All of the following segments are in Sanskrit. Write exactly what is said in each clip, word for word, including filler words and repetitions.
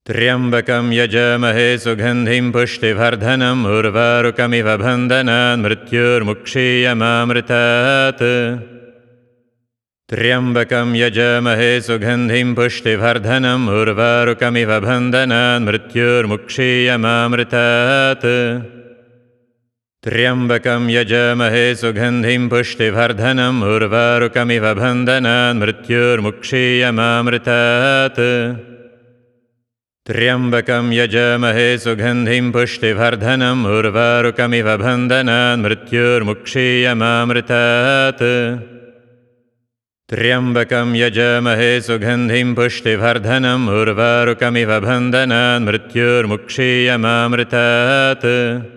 त्र्यम्बकं यजामहे सुगन्धिं पुष्टिवर्धनम् उर्वारुकमिव बन्धनान् मृत्युर्मुक्षीयमामृतात्। त्र्यम्बकं यजामहे सुगन्धिं पुष्टिवर्धनम् उर्वारुकमिव बन्धनान् मृत्युर्मुक्षीयमामृतात्। त्र्यम्बकं यजामहे सुगन्धिं पुष्टिवर्धनम् उर्वारुकमिव बन्धनान् मृत्युर्मुक्षीयमामृतात्। त्र्यम्बकं यजामहे सुगन्धिं पुष्टिवर्धनम् उर्वारुकमिव बन्धनान् मृत्युर्मुक्षीयमामृतात्। त्र्यम्बकं यजामहे सुगन्धिं पुष्टिवर्धनम् उर्वारुकमिव बन्धनान् मृत्युर्मुक्षीयमामृतात्।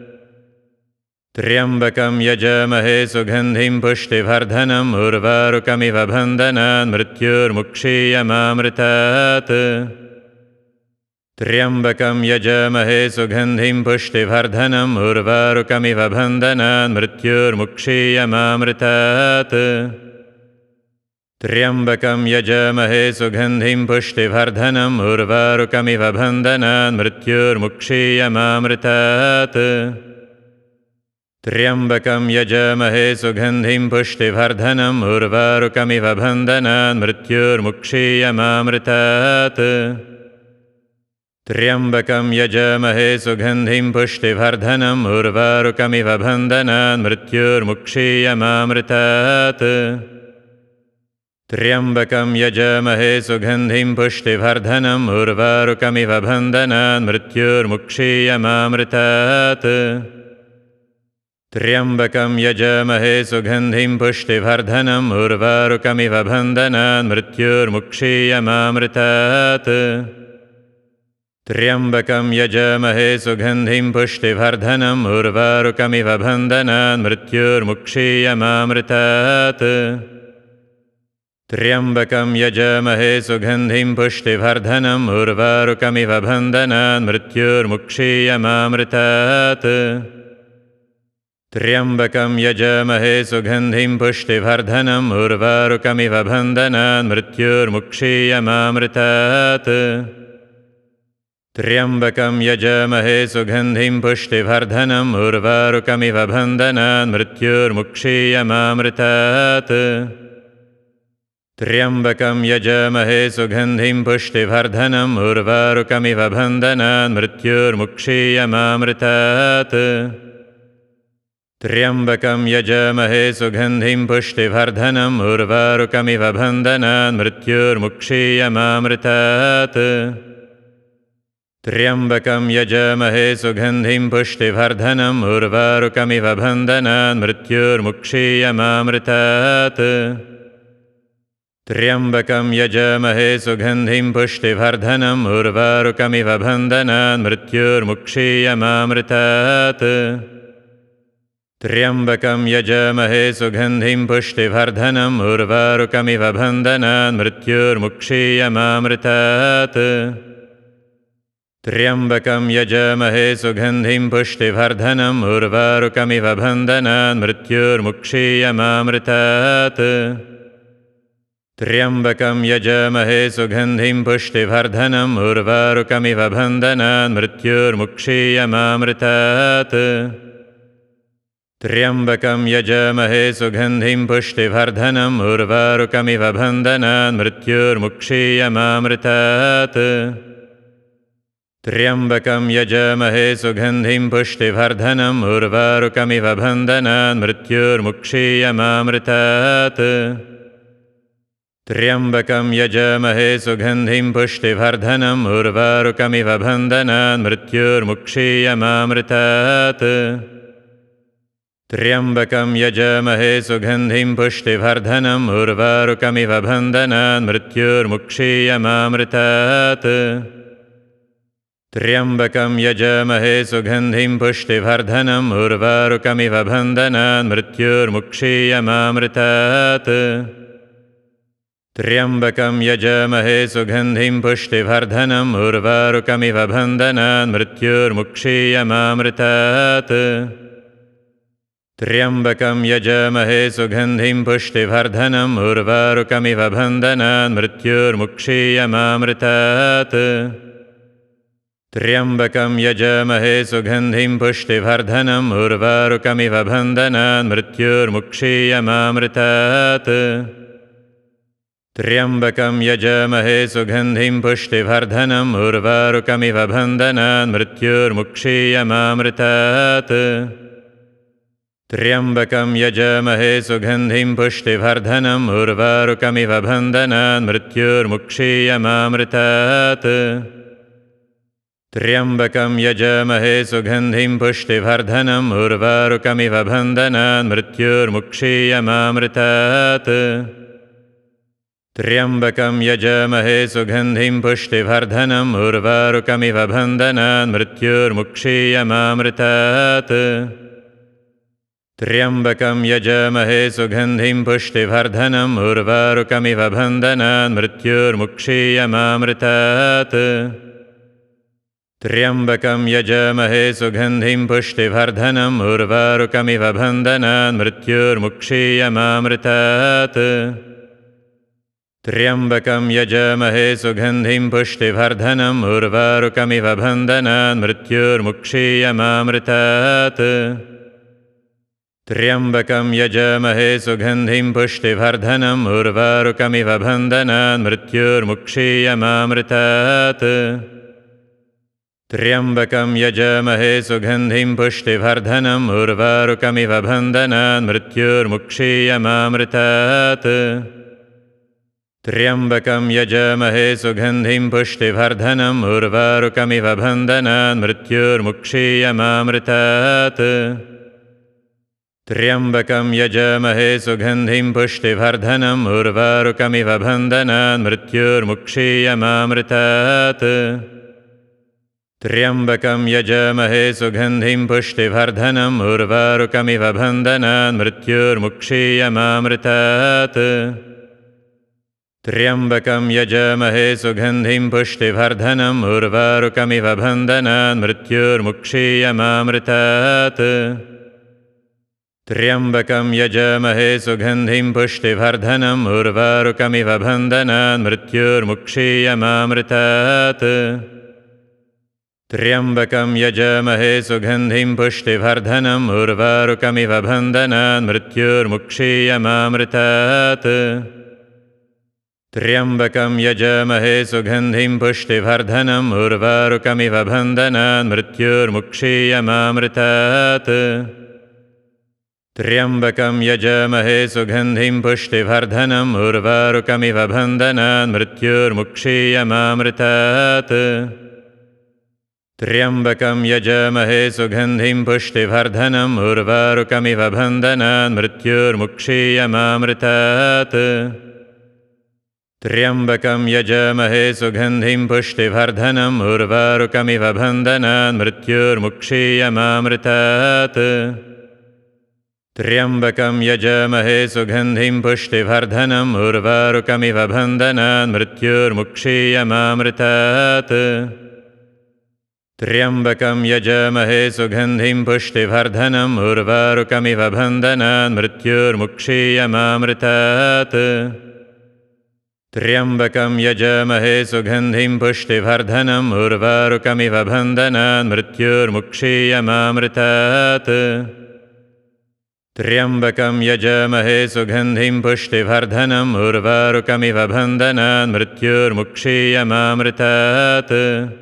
त्र्यम्बकं यजामहे सुगन्धिं पुष्टिवर्धनम् उर्वारुकमिव बन्धनान् मृत्युर्मुक्षीयमामृतात्। त्र्यम्बकं यजामहे सुगन्धिं पुष्टिवर्धनम् उर्वारुकमिव बन्धनान् मृत्युर्मुक्षीयमामृतात्। त्र्यम्बकं यजामहे सुगन्धिं पुष्टिवर्धनम् उर्वारुकमिव बन्धनान् मृत्युर्मुक्षीयमामृतात्। त्र्यम्बकं यजामहे सुगन्धिं पुष्टिवर्धनम् उर्वारुकमिव बन्धनान् मृत्युर्मुक्षीयमामृतात्। त्र्यम्बकं यजामहे सुगन्धिं पुष्टिवर्धनम् उर्वारुकमिव बन्धनान् मृत्युर्मुक्षीयमामृतात्। त्र्यम्बकं यजामहे सुगन्धिं पुष्टिवर्धनम् उर्वारुकमिव बन्धनान् मृत्युर्मुक्षीयमामृतात्। त्र्यम्बकं यजामहे सुगन्धिं पुष्टिवर्धनम् उर्वारुकमिव बन्धनान् मृत्युर्मुक्षीयमामृतात्। त्र्यम्बकं यजामहे सुगन्धिं पुष्टिवर्धनम् उर्वारुकमिव बन्धनान् मृत्युर्मुक्षीयमामृतात्। त्र्यम्बकं यजामहे सुगन्धिं पुष्टिवर्धनम् उर्वारुकमिव बन्धनान् मृत्युर्मुक्षीयमामृतात्। त्र्यम्बकं यजामहे सुगन्धिं पुष्टिवर्धनम् उर्वारुकमिव बन्धनान् मृत्युर्मुक्षीयमामृतात्। त्र्यम्बकं यजामहे सुगन्धिं पुष्टिवर्धनम् उर्वारुकमिव बन्धनान् मृत्युर्मुक्षीयमामृतात्। त्र्यम्बकं यजामहे सुगन्धिं पुष्टिवर्धनम् उर्वारुकमिव बन्धनान् मृत्युर्मुक्षीयमामृतात्। त्र्यम्बकं यजामहे सुगन्धिं पुष्टिवर्धनम् उर्वारुकमिव बन्धनान् मृत्युर्मुक्षीयमामृतात्। त्र्यम्बकं यजामहे सुगन्धिं पुष्टिवर्धनम् उर्वारुकमिव बन्धनान् मृत्युर्मुक्षीयमामृतात्। त्र्यम्बकं यजामहे सुगन्धिं पुष्टिवर्धनम् उर्वारुकमिव बन्धनान् मृत्युर्मुक्षीयमामृतात्। त्र्यम्बकं यजामहे सुगन्धिं पुष्टिवर्धनम् उर्वारुकमिव बन्धनान् मृत्युर्मुक्षीयमामृतात्। त्र्यम्बकं यजामहे सुगन्धिं पुष्टिवर्धनम् उर्वारुकमिव बन्धनान् मृत्युर्मुक्षीयमामृतात्। त्र्यम्बकं यजामहे सुगन्धिं पुष्टिवर्धनम् उर्वारुकमिव बन्धनान् मृत्युर्मुक्षीयमामृतात्। त्र्यम्बकं यजामहे सुगन्धिं पुष्टिवर्धनम् उर्वारुकमिव बन्धनान् मृत्युर्मुक्षीयमामृतात्। त्र्यम्बकं यजामहे सुगन्धिं पुष्टिवर्धनम् उर्वारुकमिव बन्धनान् मृत्युर्मुक्षीयमामृतात्। त्र्यम्बकं यजामहे सुगन्धिं पुष्टिवर्धनम् उर्वारुकमिव बन्धनान् मृत्युर्मुक्षीयमामृतात्। त्र्यम्बकं यजामहे सुगन्धिं पुष्टिवर्धनम् उर्वारुकमिव बन्धनान् मृत्युर्मुक्षीयमामृतात्। त्र्यम्बकं यजामहे सुगन्धिं पुष्टिवर्धनम् उर्वारुकमिव बन्धनान् मृत्युर्मुक्षीयमामृतात्। त्र्यम्बकं यजामहे सुगन्धिं पुष्टिवर्धनम् उर्वारुकमिव बन्धनान् मृत्युर्मुक्षीयमामृतात्। त्र्यम्बकं यजामहे सुगन्धिं पुष्टिवर्धनम् उर्वारुकमिव बन्धनान् मृत्युर्मुक्षीयमामृतात्। त्र्यम्बकं यजामहे सुगन्धिं पुष्टिवर्धनम् उर्वारुकमिव बन्धनान् मृत्युर्मुक्षीयमामृतात्। त्र्यम्बकं यजामहे सुगन्धिं पुष्टिवर्धनम् उर्वारुकमिव बन्धनान् मृत्युर्मुक्षीयमामृतात्। त्र्यम्बकं यजामहे सुगन्धिं पुष्टिवर्धनम् उर्वारुकमिव बन्धनान् मृत्युर्मुक्षीयमामृतात् त्र्यम्बकं यजामहे सुगन्धिं पुष्टिवर्धनम् उर्वारुकमिव बन्धनान् मृत्युर्मुक्षीयमामृतात् त्र्यम्बकं यजामहे सुगन्धिं पुष्टिवर्धनम् उर्वारुकमिव बन्धनान् मृत्युर्मुक्षीयमामृतात् त्र्यम्बकं यजामहे सुगन्धिं पुष्टिवर्धनम् उर्वारुकमिव बन्धनान् मृत्युर्मुक्षीयमामृतात् त्र्यम्बकं यजामहे सुगन्धिं पुष्टिवर्धनम् उर्वारुकमिव बन्धनान् मृत्युर्मुक्षीयमामृतात् त्र्यम्बकं यजामहे सुगन्धिं पुष्टिवर्धनम् उर्वारुकमिव बन्धनान् मृत्युर्मुक्षीयमामृतात् त्र्यम्बकं यजामहे सुगन्धिं पुष्टिवर्धनम् उर्वारुकमिव बन्धनान् मृत्युर्मुक्षीयमामृतात् त्र्यम्बकं यजामहे सुगन्धिं पुष्टिवर्धनम् उर्वारुकमिव बन्धनान् मृत्युर्मुक्षीयमामृतात् त्र्यम्बकं यजामहे सुगन्धिं पुष्टिवर्धनम् उर्वारुकमिव बन्धनान् मृत्युर्मुक्षीयमामृतात् त्र्यम्बकं यजामहे सुगन्धिं पुष्टिवर्धनम् उर्वारुकमिव बन्धनान् मृत्युर्मुक्षीयमामृतात् त्र्यम्बकं यजामहे सुगन्धिं पुष्टिवर्धनम् उर्वारुकमिव बन्धनान् मृत्युर्मुक्षीयमामृतात् त्र्यम्बकं यजामहे सुगन्धिं पुष्टिवर्धनम् उर्वारुकमिव बन्धनान् मृत्युर्मुक्षीयमामृतात् त्र्यम्बकं यजामहे सुगन्धिं पुष्टिवर्धनम् उर्वारुकमिव बन्धनान् मृत्युर्मुक्षीयमामृतात् त्र्यम्बकं यजामहे सुगन्धिं पुष्टिवर्धनम् उर्वारुकमिव बन्धनान् मृत्युर्मुक्षीयमामृतात् त्र्यम्बकं यजामहे सुगन्धिं पुष्टिवर्धनम् उर्वारुकमिव बन्धनान् मृत्युर्मुक्षीयमामृतात् त्र्यम्बकं यजामहे सुगन्धिं पुष्टिवर्धनम् उर्वारुकमिव बन्धनान् मृत्युर्मुक्षीयमामृतात् त्र्यम्बकं यजामहे सुगन्धिं पुष्टिवर्धनम् उर्वारुकमिव बन्धनान् मृत्युर्मुक्षीयमामृतात् त्र्यम्बकं यजामहे सुगन्धिं पुष्टिवर्धनम् उर्वारुकमिव बन्धनान् मृत्युर्मुक्षीयमामृतात् त्र्यम्बकं यजामहे सुगन्धिं पुष्टिवर्धनम् उर्वारुकमिव बन्धनान् मृत्युर्मुक्षीयमामृतात् त्र्यम्बकं यजामहे सुगन्धिं पुष्टिवर्धनम् उर्वारुकमिव बन्धनान् मृत्युर्मुक्षीयमामृतात् त्र्यम्बकं यजामहे सुगन्धिं पुष्टिवर्धनम् उर्वारुकमिव बन्धनान् मृत्युर्मुक्षीयमामृतात् त्र्यम्बकं यजामहे सुगन्धिं पुष्टिवर्धनम् उर्वारुकमिव बन्धनान् मृत्युर्मुक्षीयमामृतात् त्र्यम्बकं यजामहे सुगन्धिं पुष्टिवर्धनम् उर्वारुकमिव बन्धनान् मृत्युर्मुक्षीयमामृतात् त्र्यम्बकं यजामहे सुगन्धिं पुष्टिवर्धनम् उर्वारुकमिव बन्धनान् मृत्युर्मुक्षीयमामृतात्